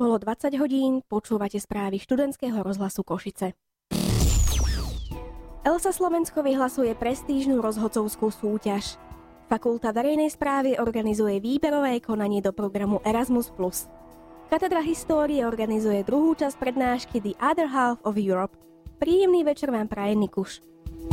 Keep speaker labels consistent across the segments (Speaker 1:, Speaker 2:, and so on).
Speaker 1: Bolo 20 hodín, počúvate správy študentského rozhlasu Košice. ELSA Slovensko vyhlasuje prestížnu rozhodcovskú súťaž. Fakulta verejnej správy organizuje výberové konanie do programu Erasmus+. Katedra histórie organizuje druhú časť prednášky The Other Half of Europe. Príjemný večer vám praje Nikuš.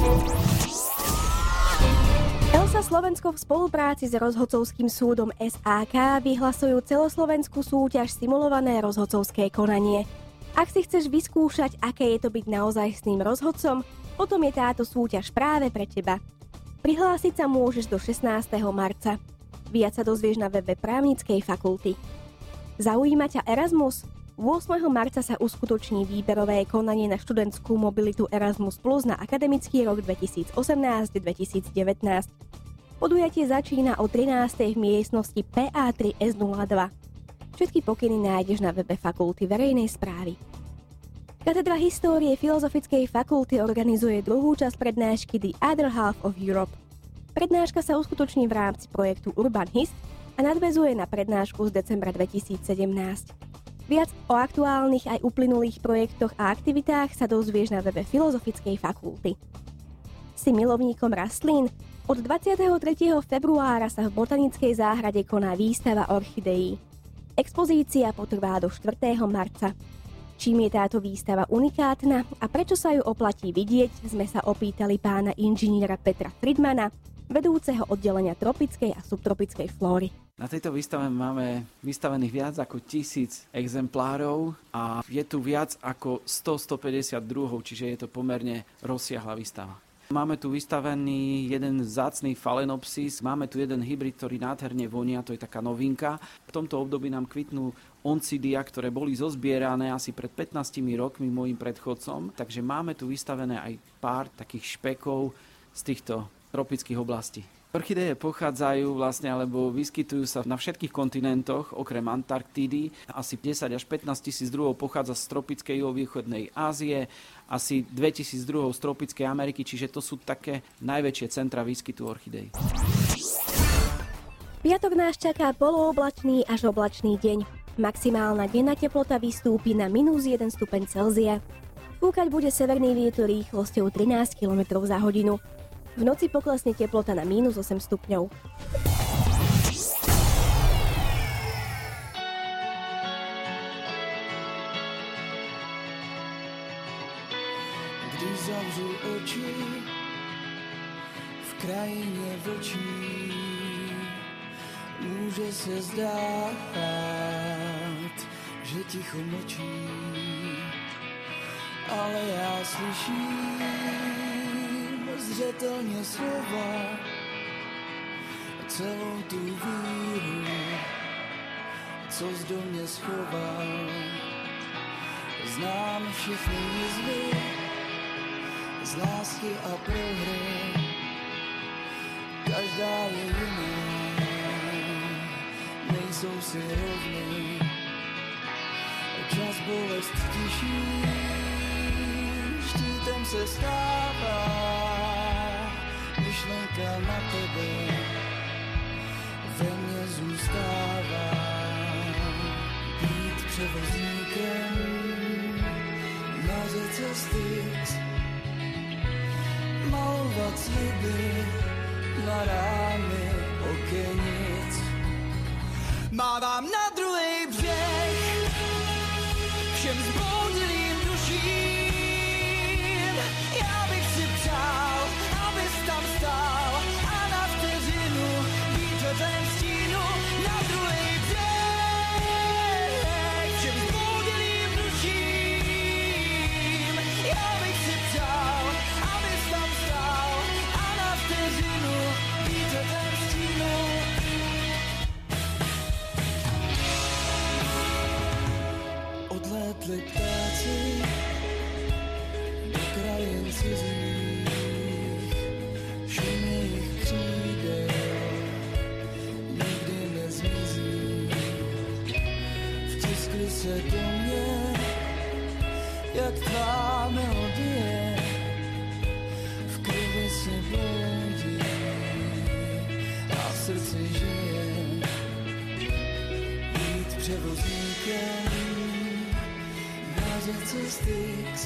Speaker 1: ELSA Slovensko v spolupráci s rozhodcovským súdom SAK vyhlasujú celoslovenskú súťaž Simulované rozhodcovské konanie. Ak si chceš vyskúšať, aké je to byť naozajstným rozhodcom, potom je táto súťaž práve pre teba. Prihlásiť sa môžeš do 16. marca. Viac sa dozvieš na webe právnickej fakulty. Zaujíma ťa Erasmus? 8. marca sa uskutoční výberové konanie na študentskú mobilitu Erasmus Plus na akademický rok 2018-2019. Podujatie začína o 13. v miestnosti PA3S02. Všetky pokyny nájdeš na webe Fakulty verejnej správy. Katedra histórie Filozofickej fakulty organizuje druhú časť prednášky The Other Half of Europe. Prednáška sa uskutoční v rámci projektu Urban Hist a nadväzuje na prednášku z decembra 2017. Viac o aktuálnych aj uplynulých projektoch a aktivitách sa dozvieš na webe Filozofickej fakulty. Si milovníkom rastlín? Od 23. februára sa v Botanickej záhrade koná výstava orchideí. Expozícia potrvá do 4. marca. Čím je táto výstava unikátna a prečo sa ju oplatí vidieť, sme sa opýtali pána inžiniera Petra Friedmana, vedúceho oddelenia tropickej a subtropickej flóry.
Speaker 2: Na tejto výstave máme vystavených viac ako 1000 exemplárov a je tu viac ako 100-150 druhov, čiže je to pomerne rozsiahla výstava. Máme tu vystavený jeden vzácny Phalaenopsis, máme tu jeden hybrid, ktorý nádherne vonia, to je taká novinka. V tomto období nám kvitnú oncidia, ktoré boli zozbierané asi pred 15 rokmi môjim predchodcom, takže máme tu vystavené aj pár takých špekov z týchto tropických oblastí. Orchideje pochádzajú alebo vyskytujú sa na všetkých kontinentoch, okrem Antarktídy. Asi 10 až 15 tisíc druhov pochádza z tropickej juhovýchodnej Ázie, asi 2000 druhov z tropickej Ameriky, čiže to sú také najväčšie centra výskytu orchidejí.
Speaker 1: Piatok nás čaká polooblačný až oblačný deň. Maximálna denná teplota vystúpi na -1 stupeň Celzia. Fúkať bude severný vietor rýchlosťou 13 km za hodinu. V noci poklesne teplota na -8 stupňov.
Speaker 3: Když zavřu oči v krajině vlčí, může se zdát, že ticho mlčí, ale já slyším zřetelně slova, celou tu víru, co do mě schoval. Znám všechny jizvy z lásky a prohry, každá je jiná, nejsou si rovny. Čas bolest tiší, štítem se stává, myšlenka na tebe ve mně zůstává. Být převozníkem na řece Styx, malovat sliby na rámy okenic. Mávám na druhý břeh všem zboudilým duším. Já bych si přál, abys tam stál a na vteřinu být ve tvém stínu. Na druhý břeh všem zboudilým duším. Já bych si přál, abys tam stál a na vteřinu být ve tvém stínu. Odlétli ptáci do krajin cizích, šum jejich křídel nikdy nezmizí. Vtiskli se do mě, jak tvá melodie, v krvi se bloudí a v srdci žije. Být převozníkem řece Styx,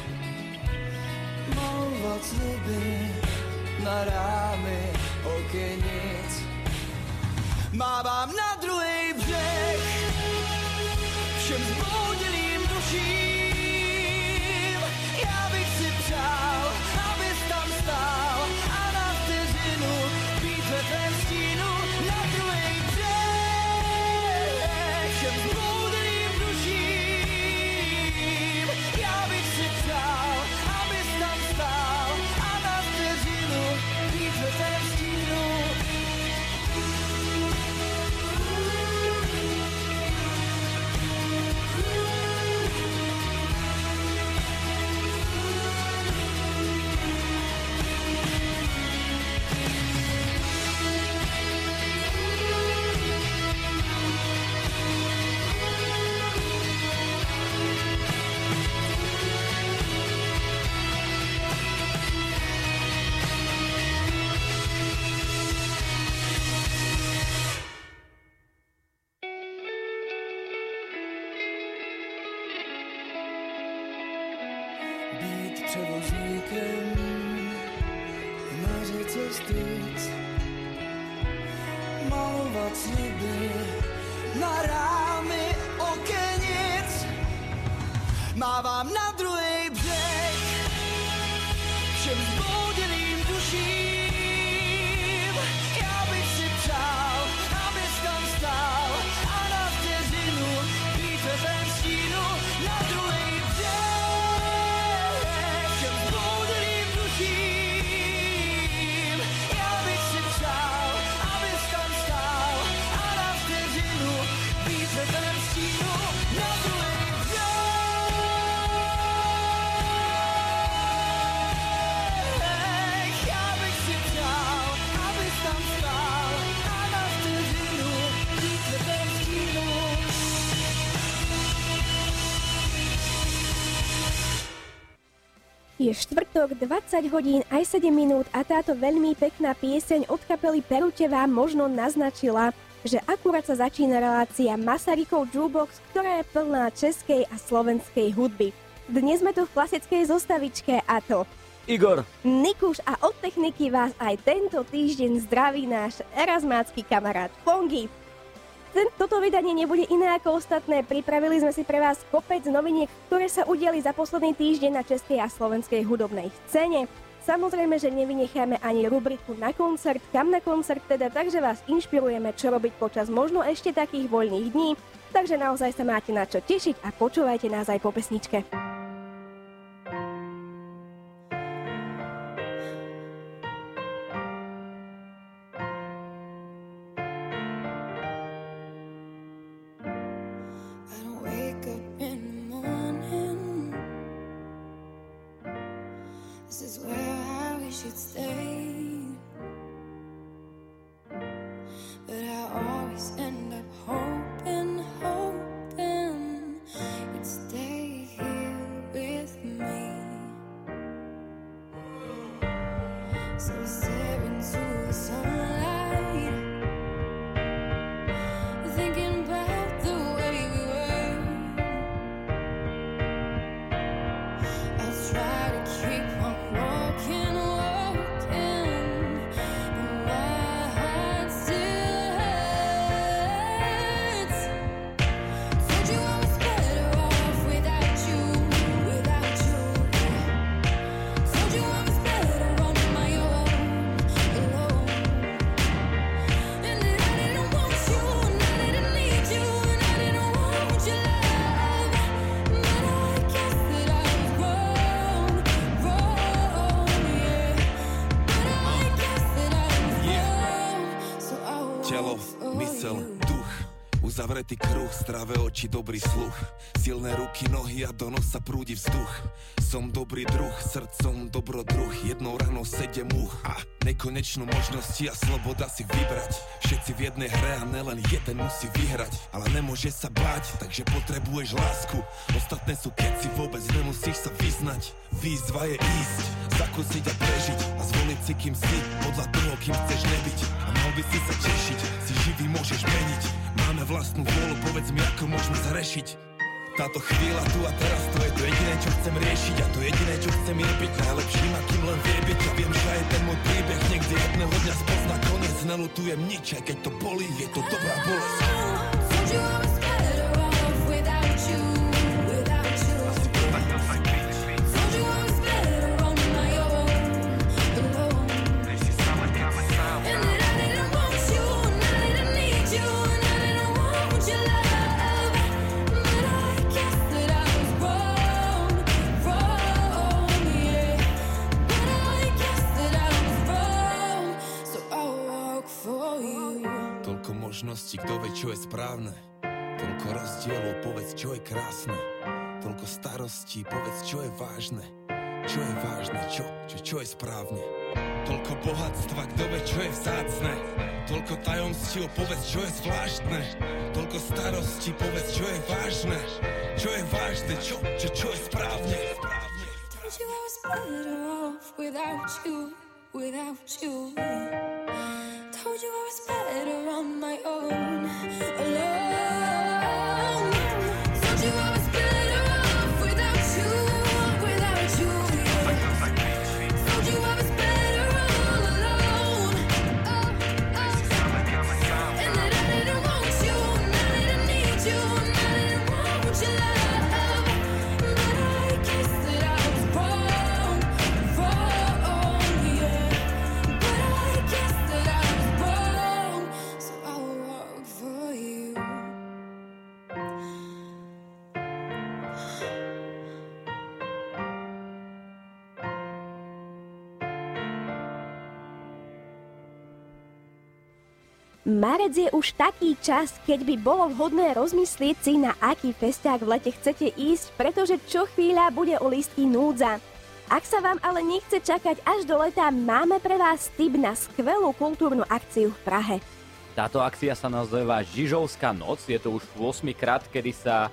Speaker 3: malovat sliby na rámy okenic. Mávám na druhý břeh všem zbouděným duším. Já bych si přál, abys tam stál a na vteřinu být ve tvém stínu. Na druhý břeh všem zbouděným duším. Já bych si přál, abys tam stál a na vteřinu být ve tvém stínu. Být převozníkem na řece Styx, malovat sliby na rámy okenic. Mávám na druhý břeh všem zbouděným duším. Já bych si přál, abys tam stál a na vteřinu být ve tvém stínu. Na druhý
Speaker 1: Je štvrtok, 20 hodín aj 7 minút a táto veľmi pekná pieseň od kapely Perute vám možno naznačila, že akurát sa začína relácia Masarykov Jukebox, ktorá je plná českej a slovenskej hudby. Dnes sme tu v klasickej zostavičke a to
Speaker 4: Igor,
Speaker 1: Nikuš a od techniky vás aj tento týždeň zdraví náš erasmácky kamarát Fongy. Toto vydanie nebude iné ako ostatné. Pripravili sme si pre vás kopec noviniek, ktoré sa udiali za posledný týždeň na českej a slovenskej hudobnej scéne. Samozrejme, že nevynecháme ani rubriku na koncert, kam na koncert teda, takže vás inšpirujeme, čo robiť počas možno ešte takých voľných dní. Takže naozaj sa máte na čo tešiť a počúvajte nás aj po pesničke.
Speaker 5: Zavretý kruh, zdravé oči, dobrý sluch, silné ruky, nohy a do nosa prúdi vzduch. Som dobrý druh, srdcom dobrodruh, jednou ranou 7 much a nekonečnú možnosti a sloboda si vybrať. Všetci v jednej hre a nelen jeden musí vyhrať, ale nemôže sa báť, takže potrebuješ lásku. Ostatné sú keci, vôbec nemusíš sa vyznať. Výzva je ísť, zakúsiť a prežiť a zvoliť si kým si, podľa toho kým chceš nebyť. A mal by si sa tešiť, si živý môžeš meniť. Máme vlastnú vôľu, povedz mi ako môžeme zrešiť. Táto chvíľa tu a teraz, to je to jediné, čo chcem riešiť. A to jediné, čo chcem je byť najlepším, akým len vie byť. Ja viem, že aj ten môj príbeh niekde jedného dňa spozná koniec. Nelutujem nič, aj keď to bolí, je to dobrá bolesť. Kto vie, čo je správne. Toľko rozdielov, povedz, čo je krásne. Toľko starostí, povedz, čo je vážne. Čo je vážne, čo je správne. Toľko bohatstva, kto vie, čo je vzácne. Toľko tajomstiev, povedz, čo je zvláštne. Toľko starostí, povedz, čo je vážne. Čo je vážne, čo je správne. Told you I was better off without you. Told you I was better on my own, alone. Told you I was better off without you. Told you I was better all alone. And that I didn't want you, and I didn't need you, and I didn't want your love. But I guess that I was wrong, yeah. But I guess that I was wrong, so I'll walk for you.
Speaker 1: Marec je už taký čas, keď by bolo vhodné rozmyslieť si, na aký festiák v lete chcete ísť, pretože čo chvíľa bude o lístky núdza. Ak sa vám ale nechce čakať až do leta, máme pre vás tip na skvelú kultúrnu akciu v Prahe.
Speaker 4: Táto akcia sa nazýva Žižovská noc, je to už 8. krát, kedy sa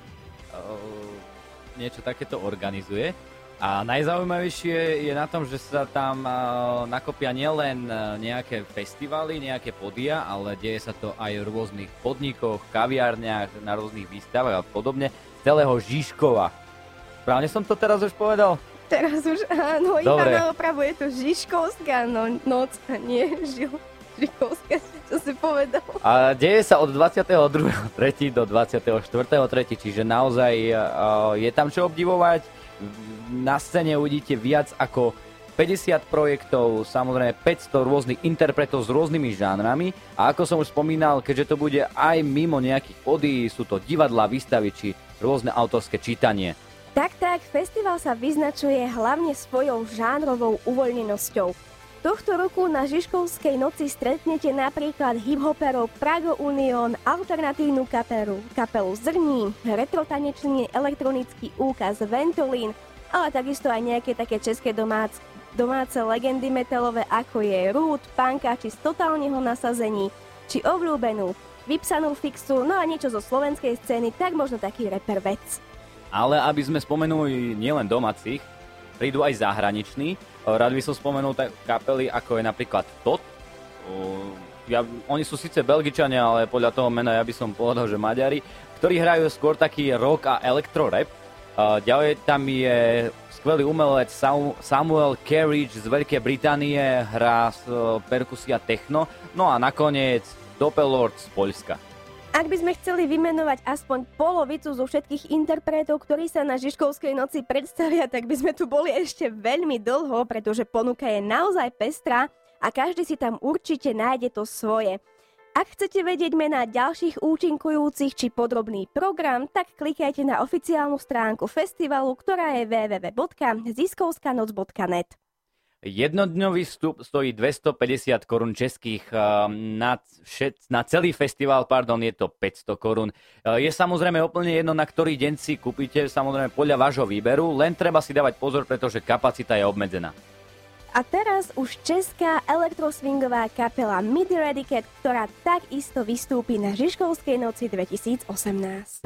Speaker 4: niečo takéto organizuje. A najzaujímavejšie je na tom, že sa tam nakopia nielen nejaké festivály, nejaké podia, ale deje sa to aj v rôznych podnikoch, kaviárniach, na rôznych výstavách a podobne. Celého Žižkova. Správne som to teraz už povedal?
Speaker 1: Teraz už áno,
Speaker 4: dobre.
Speaker 1: Iva na opravu, je to Žižkovská noc a nie Žižkovská, čo si povedal.
Speaker 4: A deje sa od 22.3. do 24.3., čiže naozaj je tam čo obdivovať. Na scéne uvidíte viac ako 50 projektov, samozrejme 500 rôznych interpretov s rôznymi žánrami a ako som už spomínal, keďže to bude aj mimo nejakých podí, sú to divadlá, výstavy či rôzne autorské čítanie.
Speaker 1: Tak, festival sa vyznačuje hlavne svojou žánrovou uvoľnenosťou. Tohto roku na Žižkovskej noci stretnete napríklad hip-hoperov Prago Union, alternatívnu kapelu Zrní, retrotanečný elektronický úkaz Ventolín, ale takisto aj nejaké také české domáce legendy metalové, ako je Root, Punkači z Totálneho nasazení, či obľúbenú Vypsanú fixu, no a niečo zo slovenskej scény, tak možno taký reper Vec.
Speaker 4: Ale aby sme spomenuli nielen domácich, prídu aj zahraniční. Rád by som spomenul kapely, ako je napríklad Tot. Oni sú síce Belgičania, ale podľa toho mena ja by som povedal, že Maďari, ktorí hrajú skôr taký rock a electro-rap. Ďalej tam je skvelý umelec Samuel Carriage z Veľkej Británie, hrá perkusia techno. No a nakoniec Doppellord z Poľska.
Speaker 1: Ak by sme chceli vymenovať aspoň polovicu zo všetkých interpretov, ktorí sa na Žižkovskej noci predstavia, tak by sme tu boli ešte veľmi dlho, pretože ponuka je naozaj pestrá a každý si tam určite nájde to svoje. Ak chcete vedieť mená ďalších účinkujúcich či podrobný program, tak klikajte na oficiálnu stránku festivalu, ktorá je www.ziskovskanoc.net.
Speaker 4: Jednodňový vstup stojí 250 korún českých, na celý festival, je to 500 korún. Je samozrejme úplne jedno, na ktorý deň si kúpite, samozrejme podľa vášho výberu, len treba si dávať pozor, pretože kapacita je obmedzená.
Speaker 1: A teraz už česká elektroswingová kapela Midi Radicat, ktorá takisto vystúpi na Žižkovskej noci 2018.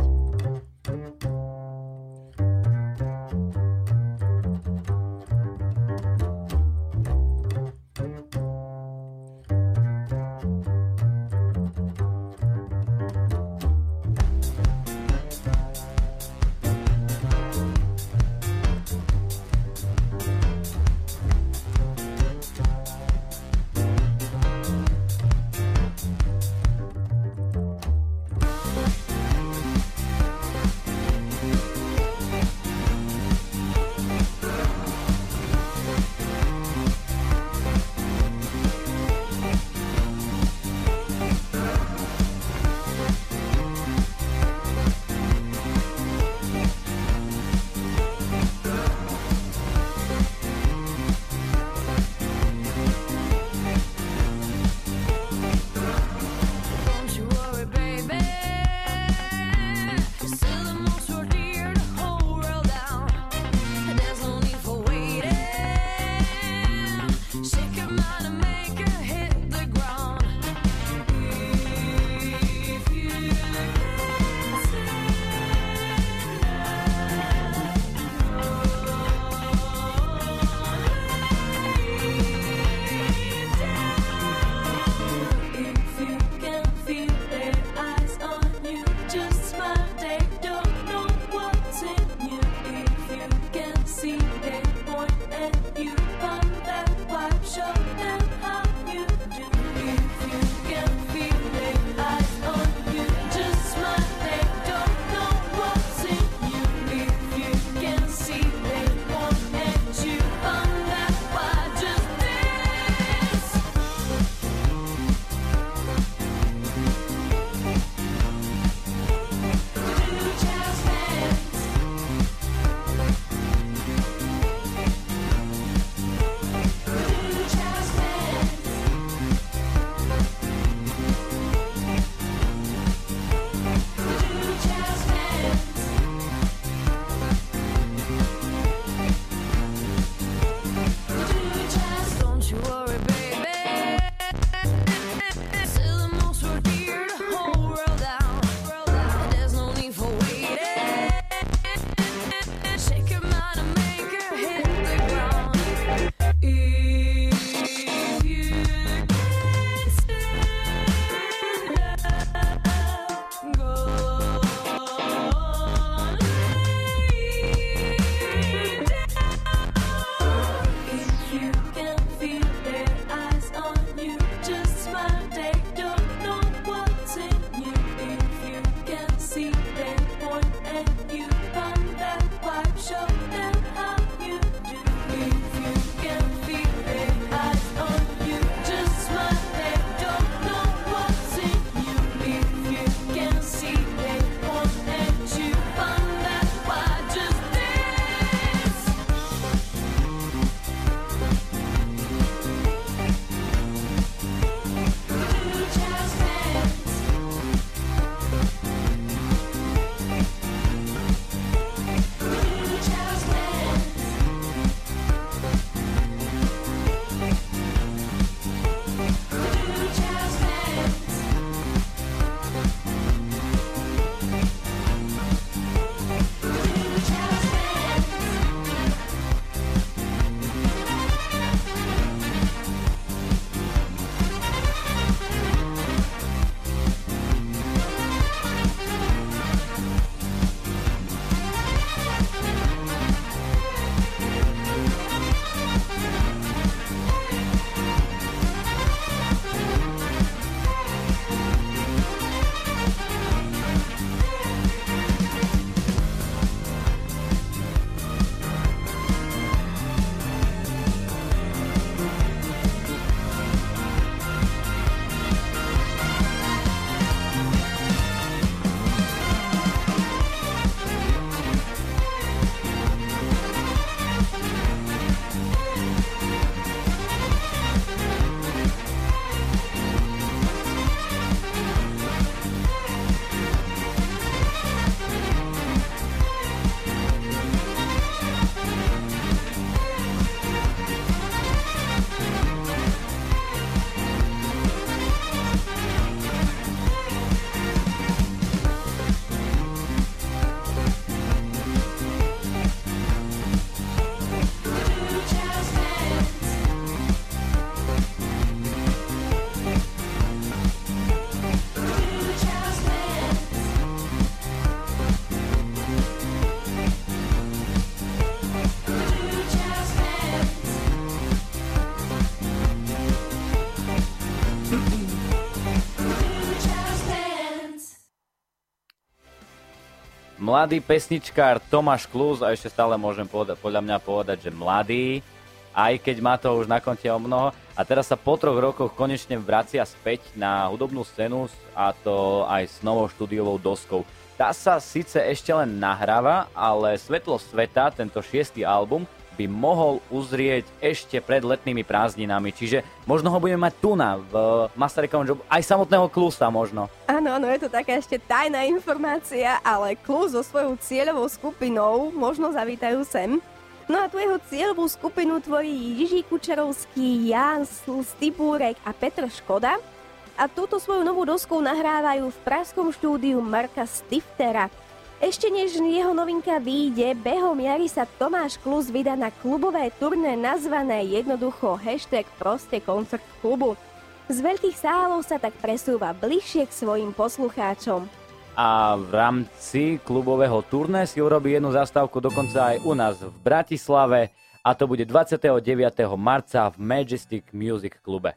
Speaker 4: Mladý pesničkár Tomáš Klus, a ešte stále môžem podľa mňa povedať, že mladý, aj keď má to už na konte o mnoho. A teraz sa po 3 rokoch konečne vracia späť na hudobnú scénu, a to aj s novou štúdiovou doskou. Tá sa síce ešte len nahráva, ale Svetlo sveta, tento 6. album, by mohol uzrieť ešte pred letnými prázdninami. Čiže možno ho budeme mať tu v Masarykovom jobu, aj samotného Klusa možno.
Speaker 1: Áno, je to taká ešte tajná informácia, ale Klus so svojou cieľovou skupinou možno zavítajú sem. No a tu jeho cieľovú skupinu tvorí Jiří Kučerovský, Ján Stibúrek a Petr Škoda. A túto svoju novú dosku nahrávajú v pražskom štúdiu Marka Stiftera. Ešte než jeho novinka vyjde, behom jary sa Tomáš Klus vydá na klubové turné nazvané jednoducho #proste koncert klubu. Z veľkých sálov sa tak presúva bližšie k svojim poslucháčom.
Speaker 4: A v rámci klubového turné si urobí jednu zastávku dokonca aj u nás v Bratislave, a to bude 29. marca v Majestic Music klube.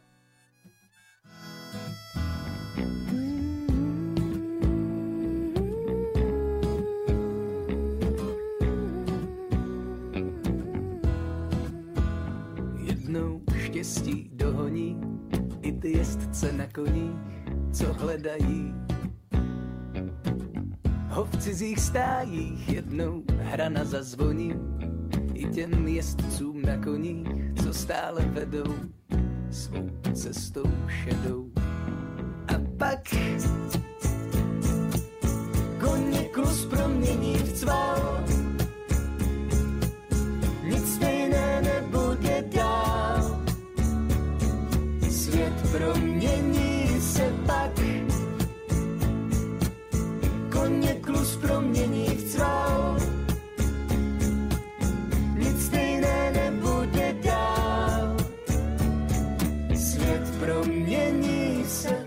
Speaker 3: Štěstí dohoní i ty jezdce na koních, co hledají ho v cizích stájích. Jednou hrana zazvoní i těm jezdcům na koních, co stále vedou svou cestou šedou. A pak koně Klus promění v cval, nic stejné nebude dál. Svět promění se pak, koně Klus promění v cval, nic stejné nebude dál. Svět promění se.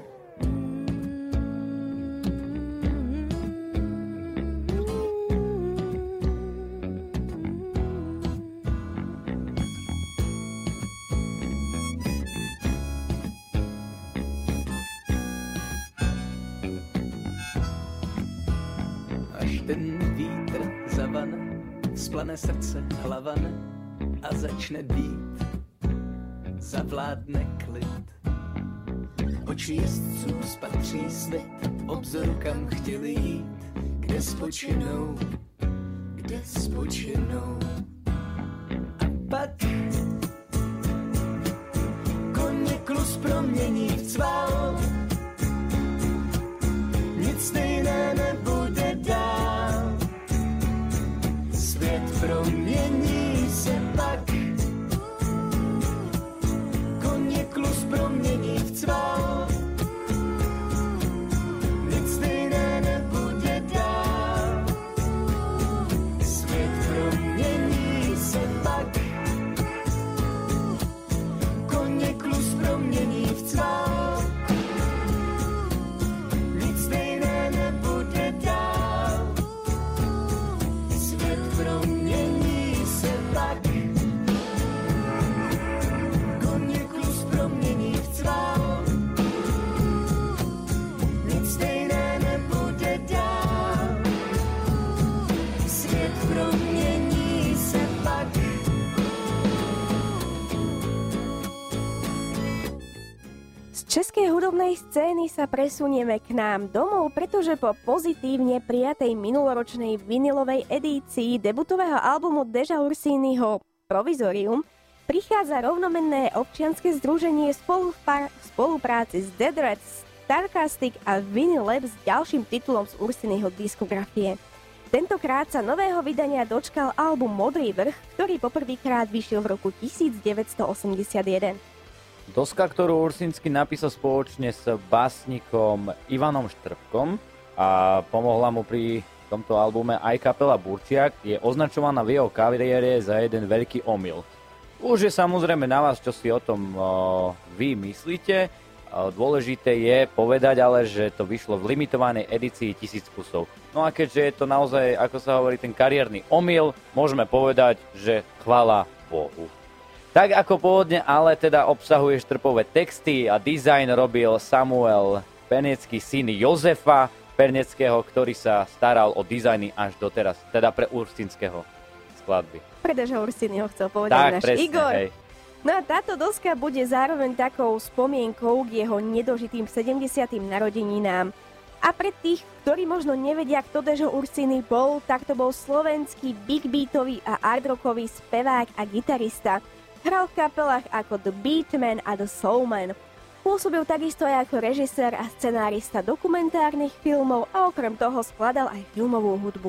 Speaker 3: Ten vítr zavane, vzplane srdce hlavane a začne být, zavládne klid. Oči jezdců spatří svět, obzoru kam chtěli jít, kde spočinou, kde spočinou. A pak koně Klus promění v cval, nic stejné nebude dál. Svět promění se pak, koně Klus promění v cval, nic stejné nebude dál. Svět promění se pak, koně Klus promění v cval, nic stejné nebude dál. Svět promění se pak, koně Klus promění v cval, nic stejné nebude dál. Svět promění se pak.
Speaker 1: Z českej hudobnej scény sa presunieme k nám domov, pretože po pozitívne prijatej minuloročnej vinilovej edícii debutového albumu Deža Ursínyho Provizorium prichádza rovnomenné občianske združenie v spolupráci s Dead Rats, Starcastic a Vinyl Lab s ďalším titulom z Ursínyho diskografie. Tentokrát sa nového vydania dočkal album Modrý vrch, ktorý poprvýkrát vyšiel v roku 1981.
Speaker 4: Doska, ktorú Ursínsky napísal spoločne s básnikom Ivanom Štrbkom a pomohla mu pri tomto albume aj kapela Burčiak, je označovaná v jeho kariére za jeden veľký omyl. Už je samozrejme na vás, čo si o tom vy myslíte. Dôležité je povedať ale, že to vyšlo v limitovanej edícii 1000 kusov. No a keďže je to naozaj, ako sa hovorí, ten kariérny omyl, môžeme povedať, že chvála Bohu. Tak ako pôvodne, ale teda obsahuje štrpové texty a dizajn robil Samuel Pernecký, syn Jozefa Perneckého, ktorý sa staral o dizajny až doteraz, teda pre Urstinského skladby.
Speaker 1: Pretože Ursinyho chcel povedať
Speaker 4: Tak,
Speaker 1: náš
Speaker 4: presne,
Speaker 1: Igor.
Speaker 4: hej.
Speaker 1: No a táto doska bude zároveň takou spomienkou k jeho nedožitým 70. narodeninám. A pre tých, ktorí možno nevedia, kto Dežo Ursiny bol, tak to bol slovenský big beatový a hardrockový spevák a gitarista. Hral v kapelách ako The Beatman a The Soulman. Pôsobil takisto aj ako režisér a scenárista dokumentárnych filmov a okrem toho skladal aj filmovú hudbu.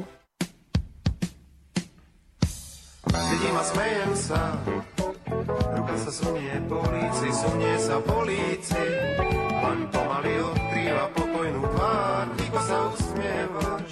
Speaker 6: Sedím a smejem sa, ruka sa sunie po líci, len pomaly odkrýva pokojnú tvár, ticho sa usmievaš.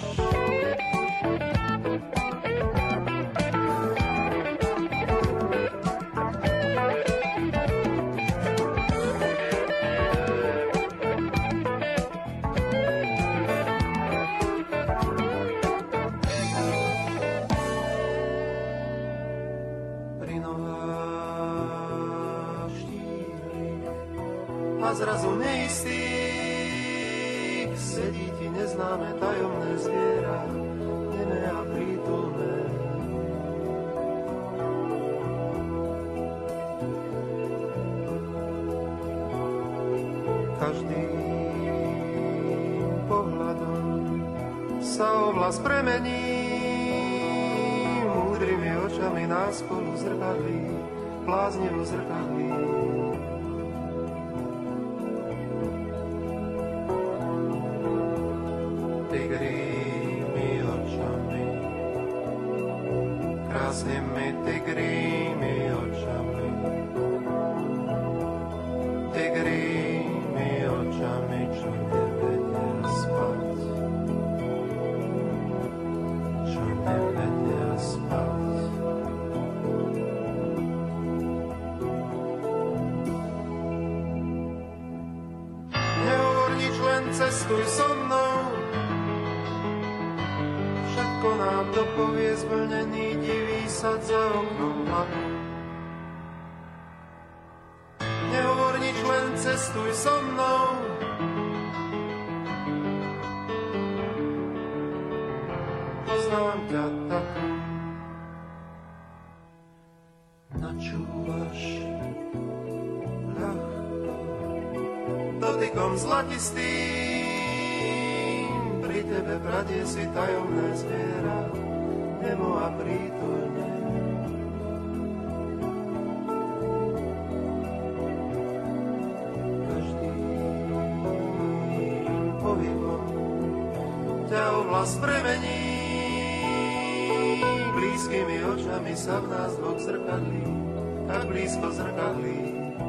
Speaker 6: A zrazu neistých sedí ti neznáme tajomné zviera, nemé a prítulné. Každým pohľadom sa oblasť premení, múdrymi očami nás spolu zrkadlí, bláznivo zrkadlí. Tigrými očami, krásnymi tigrými očami, tigrými očami, čo nevedia spať, čo nevedia spať. Nehovor nič, len cestuj so mnou, všetko nám dopovie zblnený divý sad za oknom hladu. Nehovor nič, len cestuj so mnou, poznám ťa tak. Načúvaš ľahko, dotykom zlatistým, pri tebe bradie si tajomné zviera, nemo a prítulne. Každým pohybom ťa oblasť premení, blízkymi očami sa v nás dvoch zrkadlí, tak blízko zrkadlí.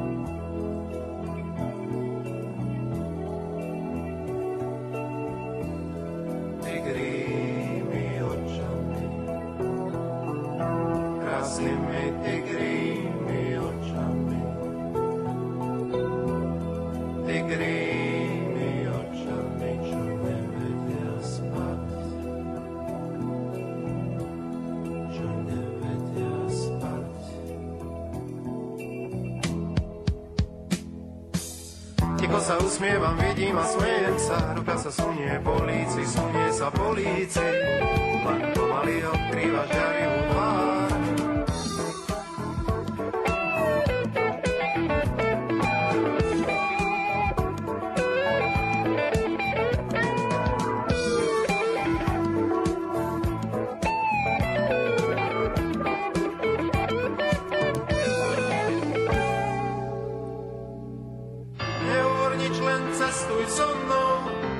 Speaker 6: Tigrými očami, krásnymi tigrými očami, tigrými očami, čo nevedia spať, čo nevedia spať. Ticho sa usmievam, vidím a smejem sa, ruka sa sunie po líci, len pomaly odkrýva žiarivú tvár. Nehovor nič, len cestuj so mnou,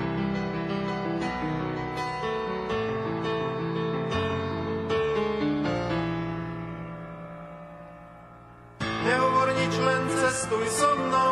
Speaker 6: nehovor nič, len cestuj so mnou.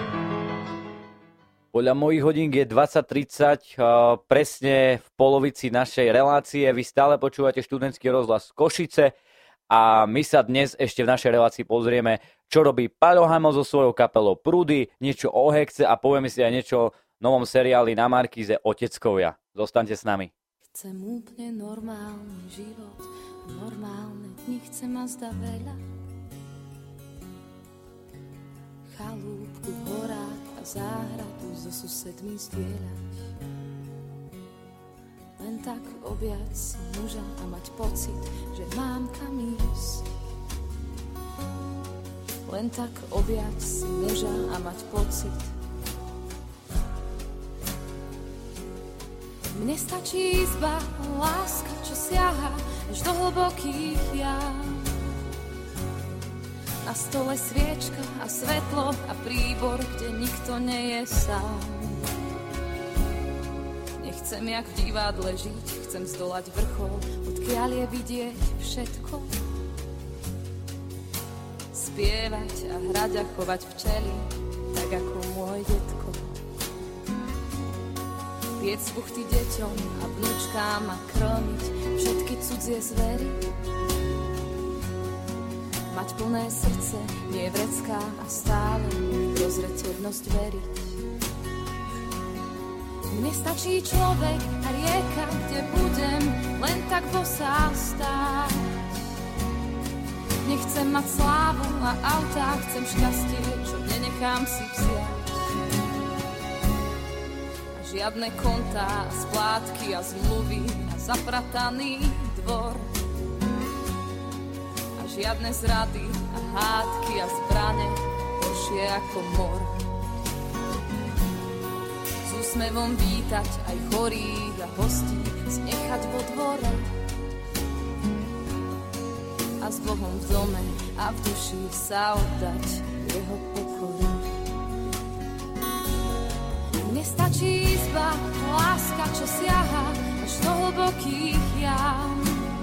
Speaker 4: Podľa mojich hodín je 20:30, presne v polovici našej relácie. Vy stále počúvate študentský rozhlas Košice a my sa dnes ešte v našej relácii pozrieme, čo robí Paľo Hamo so svojou kapelou Prúdy, niečo o Hekce a povieme si aj niečo o novom seriáli na Markíze Oteckovia. Zostaňte s nami.
Speaker 7: Chcem úplne normálny život, normálne dni, chcem a zda veľa. chalúbku v horách a záhradu so susedmi zdieľať. Len tak objať si muža a mať pocit, že mám kam ísť. Len tak objať si muža a mať pocit. Mne stačí izba, láska, čo siaha až do hlbokých jam. Na stole sviečka a svetlo a príbor, kde nikto nie je sám. Nechcem jak v divadle žiť, chcem zdolať vrchol, odkiaľ je vidieť všetko. Spievať a hrať a chovať včely, tak ako môj detko. Piec buchty deťom a vnúčkám a krmiť všetky cudzie zvery. Mať plné srdce, nie vrecká a stále prozreteľnosť veriť. Mne stačí človek a rieka, kde budem len tak bosá stáť. Nechcem mať slávu a autá, chcem šťastie, čo nenechám si vziať. A žiadne kontá, splátky a zmluvy a zaprataný dvor. Žiadne zrady a hádky a zbrane, horšie ako mor. S úsmevom vítať aj chorých a hostí, znechať vo dvore. A s Bohom v dome a v duši sa oddať jeho pokoru. Mne stačí izba, láska, čo siaha až do hlbokých jam.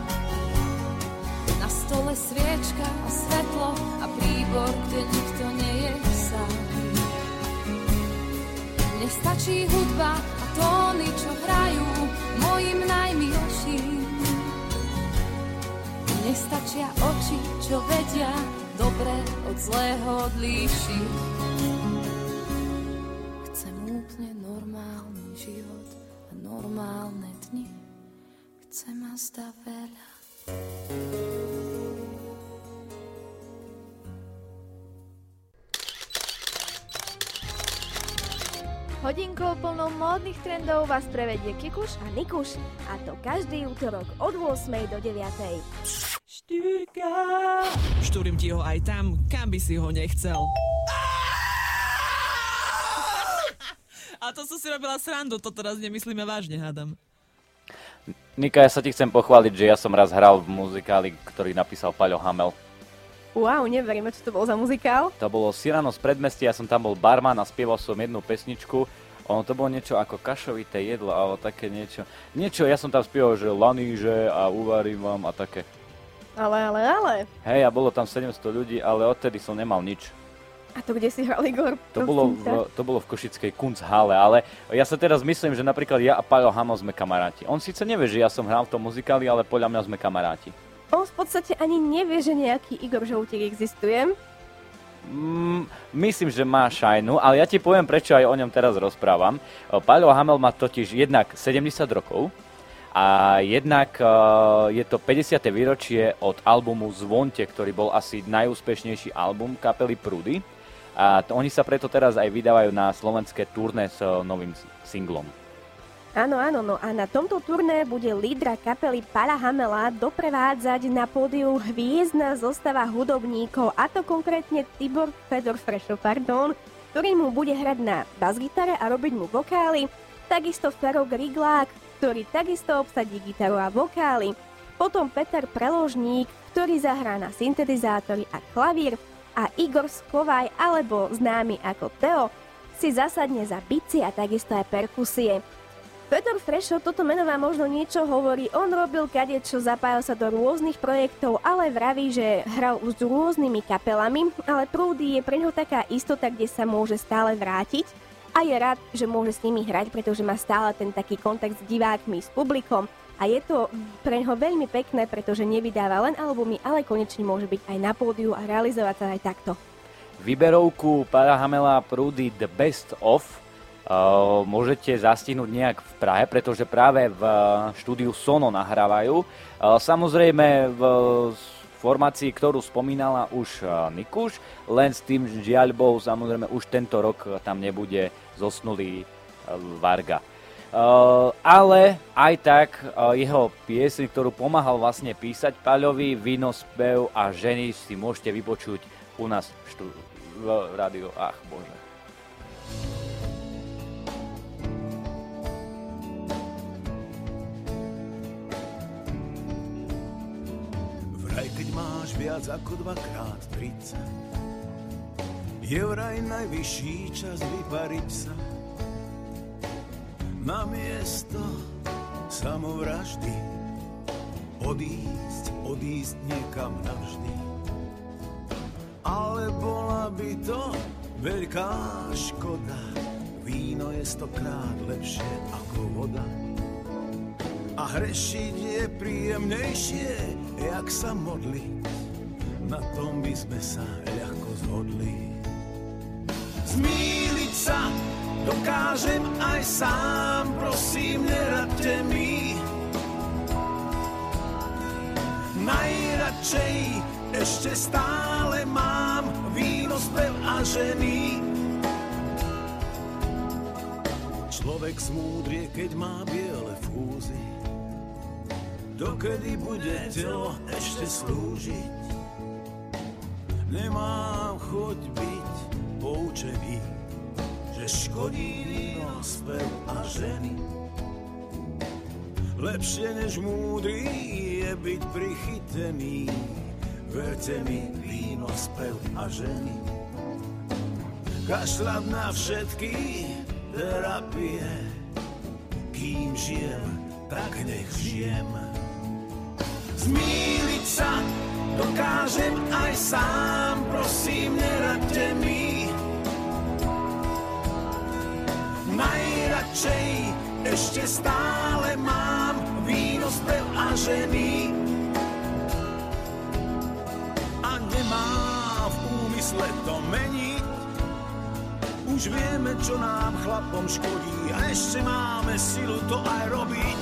Speaker 7: Na stole sviečka a svetlo a príbor, kde nikto nie je sám. Mne stačí hudba a tóny, čo hrajú mojim najmilším. Mne stačia oči, čo vedia dobre od zlého odlíšiť. Chcem úplne normálny život a normálne dni. Chcem a zdá veľa.
Speaker 1: Hodinkou plnou módnych trendov vás prevedie Kikuš a Nikuš, a to každý útorok od 8 do 9.
Speaker 8: Štyrka! Štúrim ti ho aj tam, kam by si ho nechcel. A to som si robila srandu, to teraz nemyslíme vážne, hádam.
Speaker 4: Nika, ja sa ti chcem pochváliť, že ja som raz hral v muzikáli, ktorý napísal Paľo Hamel.
Speaker 1: Wow, neveríme, čo to bol za muzikál.
Speaker 4: To bolo Cyrano z predmestia, ja som tam bol barman a spieval som jednu pesničku. Ono to bolo niečo ako kašovité jedlo, alebo také niečo. Ja som tam spieval, že laníže a uvarím vám a také.
Speaker 1: Ale.
Speaker 4: Hej, a bolo tam 700 ľudí, ale odtedy som nemal nič.
Speaker 1: A to kde si hral, Igor?
Speaker 4: To bolo v košickej Kunsthalle, ale ja sa teraz myslím, že napríklad ja a Paľo Hamel sme kamaráti. On síce nevie, že ja som hral v tom muzikáli, ale podľa mňa sme kamaráti.
Speaker 1: On v podstate ani nevie, že nejaký Igor Žoutík existuje.
Speaker 4: Myslím, že má šajnu, ale ja ti poviem, prečo aj o ňom teraz rozprávam. Paľo Hamel má totiž jednak 70 rokov a jednak je to 50. výročie od albumu Zvonte, ktorý bol asi najúspešnejší album kapely Prudy. A oni sa preto teraz aj vydávajú na slovenské turné s novým singlom.
Speaker 1: Áno, no a na tomto turné bude lídra kapely Paľa Hamela doprevádzať na pódiu hviezdna zostava hudobníkov, a to konkrétne Tibor Fedor Frešo, ktorý mu bude hrať na basgitare a robiť mu vokály, takisto Fero Griglák, ktorý takisto obsadí gitaru a vokály, potom Peter Preložník, ktorý zahrá na syntetizátory a klavír, a Igor Skovaj, alebo známy ako Teo, si zasadne za bicie a takisto aj perkusie. Fedor Frešo, toto meno vám možno niečo hovorí, on robil kadečo, zapájal sa do rôznych projektov, ale vraví, že hral už s rôznymi kapelami, ale Prudy je pre ňoho taká istota, kde sa môže stále vrátiť a je rád, že môže s nimi hrať, pretože má stále ten taký kontakt s divákmi, s publikom, a je to pre ňoho veľmi pekné, pretože nevydáva len albumy, ale konečne môže byť aj na pódiu a realizovať sa aj takto.
Speaker 4: Výberovku Paľa Hamela Prudy The Best Of môžete zastihnúť nejak v Prahe, pretože práve v štúdiu Sono nahrávajú. Samozrejme v formácii, ktorú spomínala už Nikuš, len s tým žiaľbou, samozrejme už tento rok tam nebude zosnulý Varga. Ale aj tak jeho pieseň, ktorú pomáhal vlastne písať Paľovi, Víno, spev a ženy si môžete vypočuť u nás v rádiu. Ach bože.
Speaker 9: Vraj keď máš viac ako 2x30, je vraj najvyšší čas vypariť sa. Namiesto samovraždy odísť niekam navždy. Ale bola by to veľká škoda, víno je 100-krát lepšie ako voda. A hrešiť je príjemnejšie, jak sa modliť, na tom by sme sa ľahko zhodli. Zmýliť sa dokážem aj sám, prosím, neradte mi. Najradšej ešte stále mám víno, spev a ženy. Človek smúdrie, keď má biele fúzy, dokedy bude telo ešte slúžiť. Nemám chuť byť poučený, že škodí víno, spev a ženy. Lepšie než múdry je byť prichytený, verte mi, víno, spev a ženy. Kašľať na všetky terapie, kým žijem, tak nech žijem. Zmýliť sa dokážem aj sám, prosím, neradte mi. Najradšej ešte stále mám víno, spev a ženy. A nemám v úmysle to meniť. Už vieme, čo nám chlapom škodí, a ešte máme silu to aj robiť.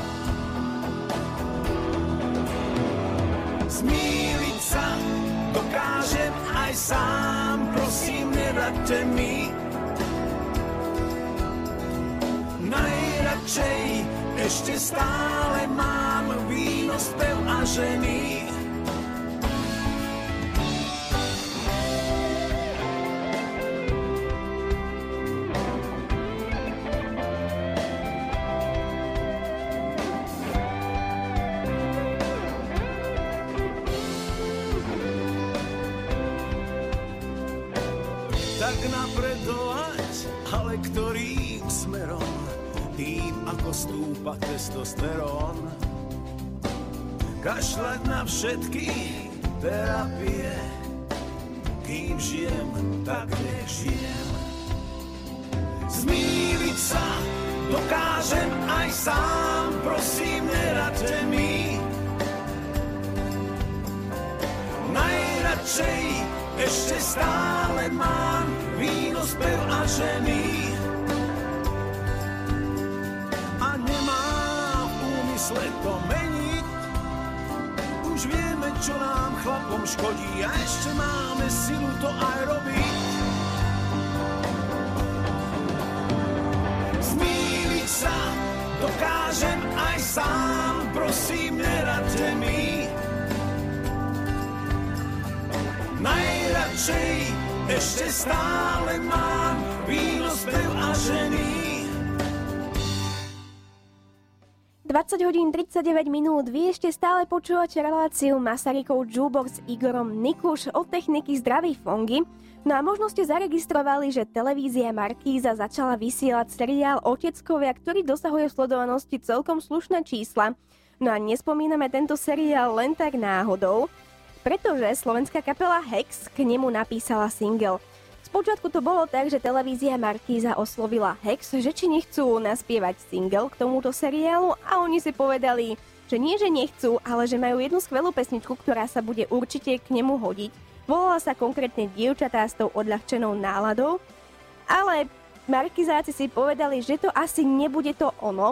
Speaker 9: Zmýliť sa dokážem aj sám, prosím, neradte mi. Najradšej ešte stále mám víno, spev a ženy. Tak napredovať, ale ktorým smerom? Tým, ako stúpa testosterón. Kašľať na všetky terapie, kým žijem, tak nech žijem. Zmýliť sa dokážem aj sám, prosím, neradte mi. Najradšej ešte stále mám víno, spev a ženy. To meniť. Už vieme, čo nám chlapom škodí, a ešte máme silu to aj robiť. Zmýliť sa dokážem aj sám, prosím, neradte mi. Najradšej ešte stále mám víno, spev a ženy.
Speaker 1: 20 hodín 39 minút, vy ešte stále počúvate reláciu Masarykov Jukebox s Igorom Nikuš, od techniky zdraví Fongy. No a možno ste zaregistrovali, že televízia Markíza začala vysielať seriál Oteckovia, ktorý dosahuje v sledovanosti celkom slušné čísla. No a nespomíname tento seriál len tak náhodou, pretože slovenská kapela Hex k nemu napísala single. Spočiatku to bolo tak, že televízia Markíza oslovila Hex, že či nechcú naspievať single k tomuto seriálu, a oni si povedali, že nie, že nechcú, ale že majú jednu skvelú pesničku, ktorá sa bude určite k nemu hodiť. Volala sa konkrétne Dievčatá s tou odľahčenou náladou, ale Markízáci si povedali, že to asi nebude to ono,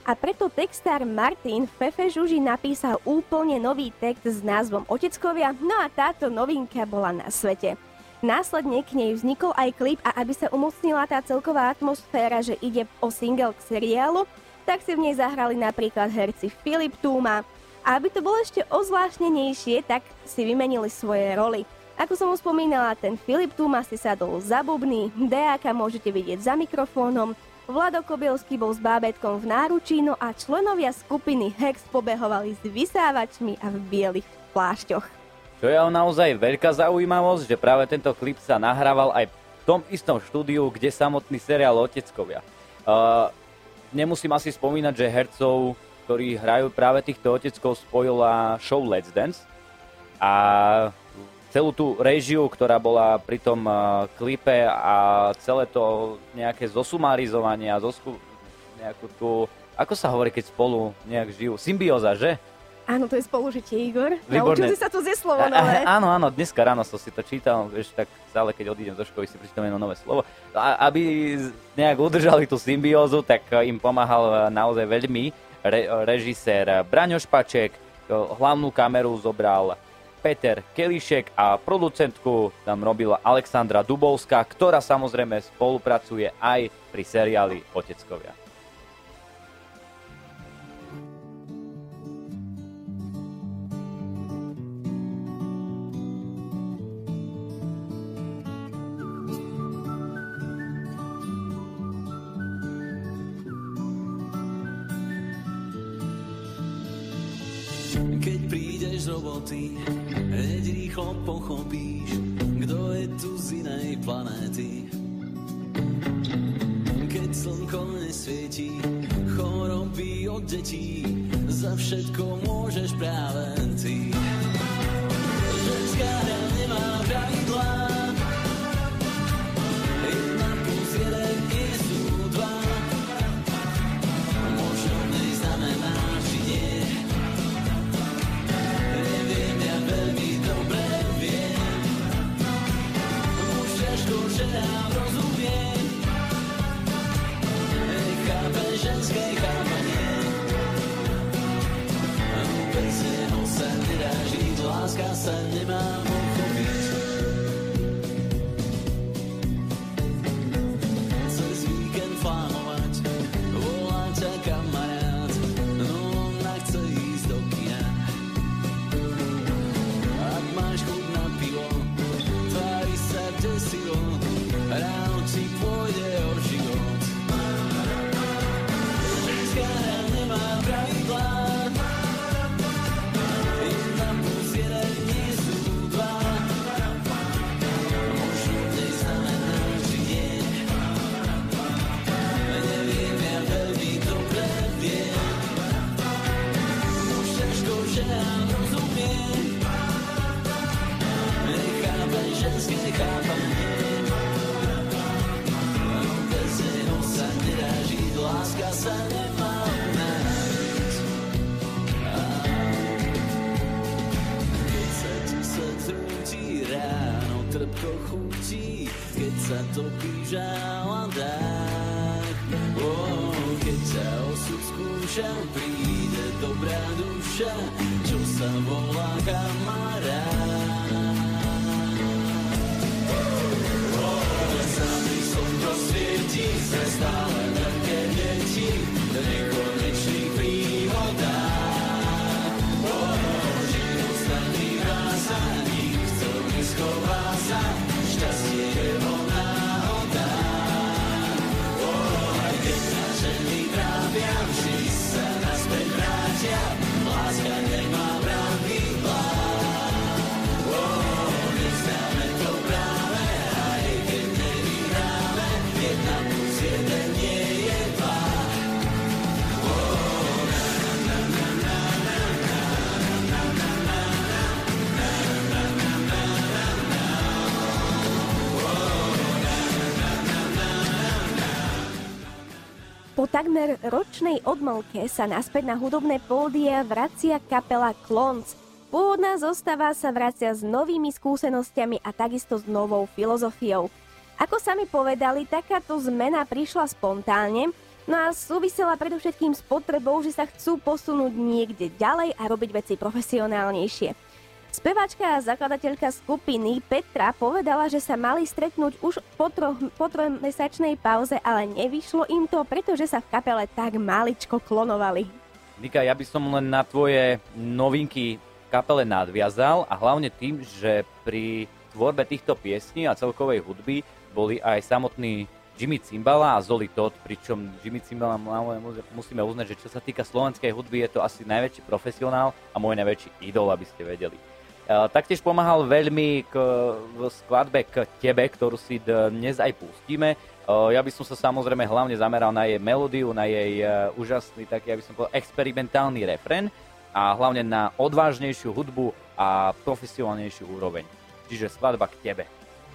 Speaker 1: a preto textár Martin Fefe Žuži napísal úplne nový text s názvom Oteckovia, no a táto novinka bola na svete. Následne k nej vznikol aj klip a aby sa umocnila tá celková atmosféra, že ide o single k seriálu, tak si v nej zahrali napríklad herci Filip Túma. A aby to bolo ešte ozvláštnenejšie, tak si vymenili svoje roly. Ako som už spomínala, ten Filip Túma si sadol za bubny, Deáka môžete vidieť za mikrofónom, Vlado Kobielský bol s bábätkom v náručí, no a členovia skupiny Hex pobehovali s vysávačmi a v bielých plášťoch.
Speaker 4: Čo je naozaj veľká zaujímavosť, že práve tento klip sa nahrával aj v tom istom štúdiu, kde samotný seriál Oteckovia. Nemusím asi spomínať, že hercov, ktorí hrajú práve týchto oteckov, spojila show Let's Dance a celú tú réžiu, ktorá bola pri tom klipe a celé to nejaké zosumarizovanie a nejakú tú, ako sa hovorí, keď spolu nejak žijú, symbióza, že?
Speaker 1: Áno, to je spolužitie, Igor.
Speaker 4: Výborné.
Speaker 1: Naučil si sa to slovo nové.
Speaker 4: Áno, dneska ráno som si to čítal, vieš, tak stále, keď odídem zo školy, si prečítam jedno nové slovo. A aby nejak udržali tú symbiózu, tak im pomáhal naozaj veľmi režisér Braňo Špaček, hlavnú kameru zobral Peter Kelišek a producentku tam robila Alexandra Dubovská, ktorá samozrejme spolupracuje aj pri seriáli Oteckovia.
Speaker 3: Keď prídeš z roboty, hneď rýchlo pochopíš, kto je tu z inej planéty. Keď slnko nesvietí, choroby od detí, za všetko môžeš práve ty. Ženská hra nemá pravidlá, 1+1 nie sú 2. Možno neznamená, či nie. Ženám rozumiem, nechápe ženské chápanie. Bez neho sa nedá žiť, láska sa nemá uchopiť. Cez víkend flámovať, volá ťa kamarát, no ona chce ísť do kina. Ak máš chuť na pivo, tvári sa desilo, ráno ti pôjde o život. Ženská hra nemá pravidlá, 1+1 nie sú 2. Možno neznamená, že nie. Neviem, ja veľmi dobre viem. Už ťažko ženám rozumiem, nechápe ženské chápanie. Láska sa nemá unáhliť. Keď sa ti srdce rúti, ráno trpko chutí, keď sa topí žál a dách. Keď ťa osud skúša, príde dobrá duša, čo sa volá kamarát. Sami slnko svieti, sme stále veľké deti, v nekonečných príhodách. Život snadný vrása, nik chcel neschová sa, šťastie je vo náhodách. Aj keď nás ženy trápia, vždy sa naspäť vrátia, láska nemá pravidlá. Neznáme to práve, aj keď nevyhráme, 1+1 nie je 2.
Speaker 1: Po takmer ročnej odmlke sa naspäť na hudobné pódia vracia kapela Klonc. Pôvodná zostava sa vracia s novými skúsenosťami a takisto s novou filozofiou. Ako sami povedali, takáto zmena prišla spontánne, No a súvisela predovšetkým s potrebou, že sa chcú posunúť niekde ďalej a robiť veci profesionálnejšie. Speváčka a zakladateľka skupiny Petra povedala, že sa mali stretnúť už po trojmesačnej pauze, ale nevyšlo im to, pretože sa v kapele tak maličko klonovali.
Speaker 4: Nika, ja by som len na tvoje novinky v kapele nadviazal a hlavne tým, že pri tvorbe týchto piesní a celkovej hudby boli aj samotní Jimmy Cimbala a Zoli Todd, pričom Jimmy Cimbala musíme uznať, že čo sa týka slovenskej hudby, je to asi najväčší profesionál a môj najväčší idol, aby ste vedeli. Taktiež pomáhal veľmi v skladbe K tebe, ktorú si dnes aj pustíme. Ja by som sa samozrejme hlavne zameral na jej melódiu, na jej úžasný taký, aby som povedal, experimentálny refrén a hlavne na odvážnejšiu hudbu a profesionálnejšiu úroveň. Čiže skladba K tebe.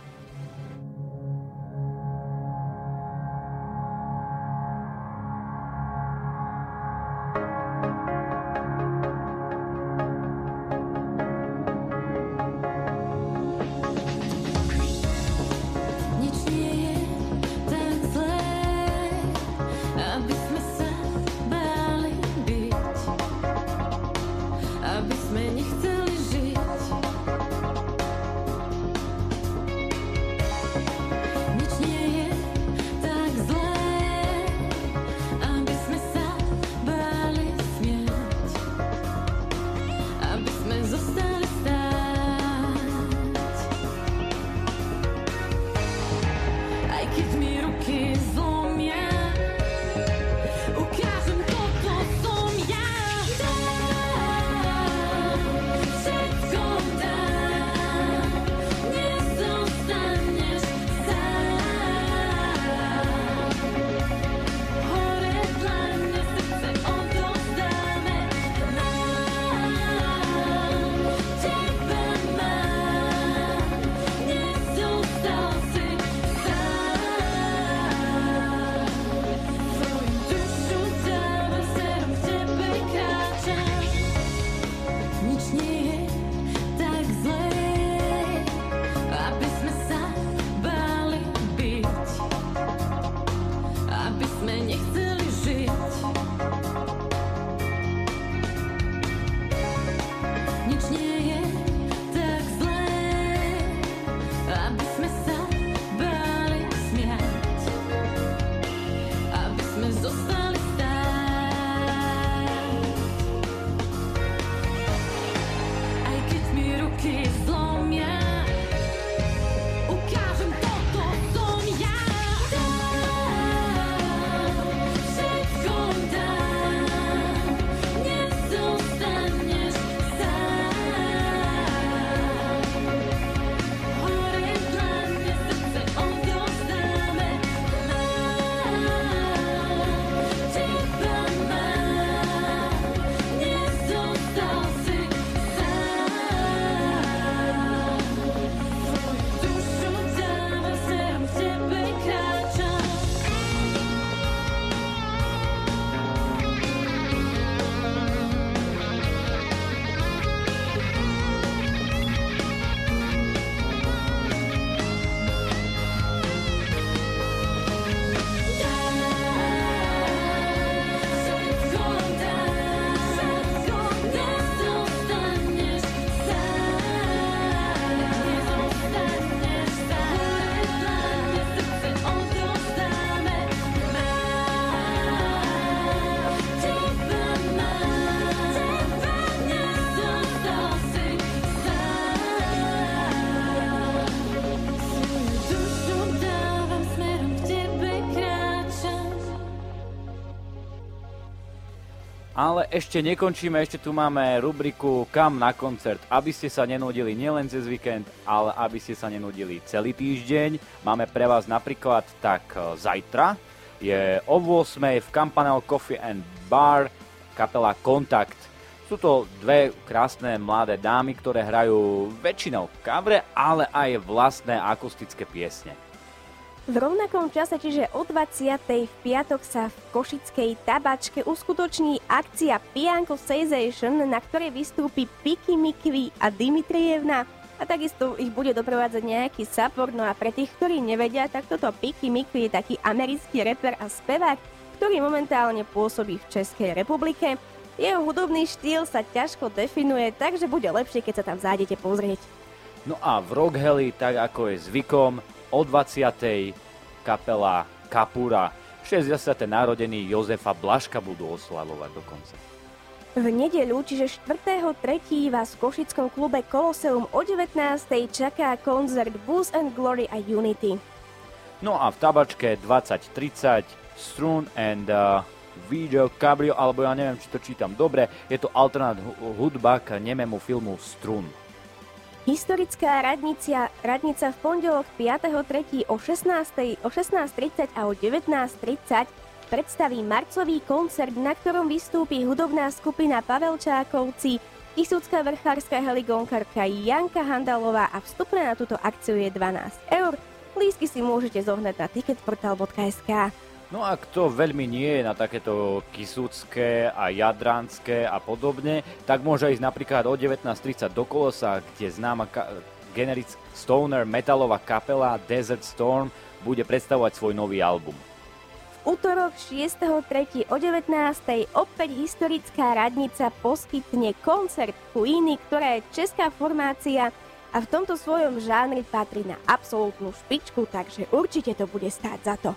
Speaker 4: Ale ešte nekončíme, ešte tu máme rubriku Kam na koncert, aby ste sa nenudili nielen cez víkend, ale aby ste sa nenudili celý týždeň. Máme pre vás napríklad tak zajtra, je o 8:00 v Campanelle Coffee and Bar kapela Kontakt. Sú to dve krásne mladé dámy, ktoré hrajú väčšinou cover, ale aj vlastné akustické piesne.
Speaker 1: V rovnakom čase, čiže o 20:00 v piatok sa v košickej Tabačke uskutoční akcia Pianko Sensation, na ktorej vystúpi Piki Mikvi a Dimitrievna a takisto ich bude doprevádzať nejaký support. No a pre tých, ktorí nevedia, tak toto Piki Mikvi je taký americký reper a spevák, ktorý momentálne pôsobí v Českej republike. Jeho hudobný štýl sa ťažko definuje, takže bude lepšie, keď sa tam zájdete pozrieť.
Speaker 4: No a v Rockheli, tak ako je zvykom, o 20. kapela Kapura. 60. narodení Jozefa Blažka budú oslavovať dokonca.
Speaker 1: V nedeľu, čiže 4.3. vás v košickom klube Koloseum o 19. čaká koncert Booze and Glory a Unity.
Speaker 4: No a v Tabačke 2030 Strun and Video Cabrio, alebo ja neviem, či to čítam dobre, je to alternát hudba k nemému filmu Strun.
Speaker 1: Historická radnica v pondelok 5.3. o 16.30 a o 19.30 predstaví marcový koncert, na ktorom vystúpi hudobná skupina Pavelčákovci, Kisúcka vrchárska heligónkarka Janka Handalová a vstupné na túto akciu je 12 €. Lístky si môžete zohnať na ticketportal.sk.
Speaker 4: No a kto veľmi nie je na takéto kisúcké a jadranské a podobne, tak môže ísť napríklad o 19.30 do Kolosa, kde známa generic stoner metalová kapela Desert Storm bude predstavovať svoj nový album.
Speaker 1: V útorok 6.3. o 19.00 opäť historická radnica poskytne koncert Queeny, ktorá je česká formácia a v tomto svojom žánri patrí na absolútnu špičku, takže určite to bude stáť za to.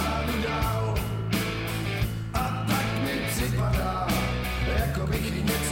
Speaker 9: Jako bych jí něco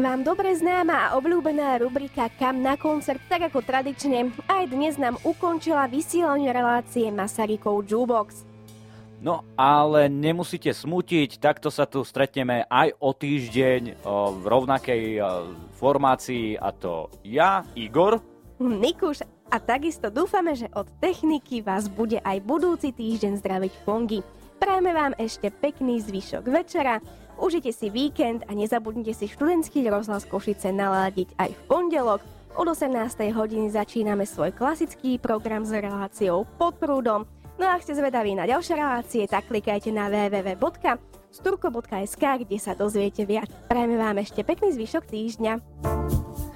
Speaker 1: Vám dobre známa a obľúbená rubrika Kam na koncert, tak ako tradične, aj dnes nám ukončila vysielanie relácie Masarykov Jukebox.
Speaker 4: No ale nemusíte smútiť, takto sa tu stretneme aj o týždeň v rovnakej formácii, a to ja, Igor,
Speaker 1: Mikuš, a takisto dúfame, že od techniky vás bude aj budúci týždeň zdraviť Fongy. Prajeme vám ešte pekný zvyšok večera, užite si víkend a nezabudnite si študentský rozhlas Košice naladiť aj v pondelok. Od 18. hodiny začíname svoj klasický program s reláciou Pod prúdom. No a ak ste zvedaví na ďalšie relácie, tak klikajte na www.sturko.sk, kde sa dozviete viac. Prajeme vám ešte pekný zvyšok týždňa.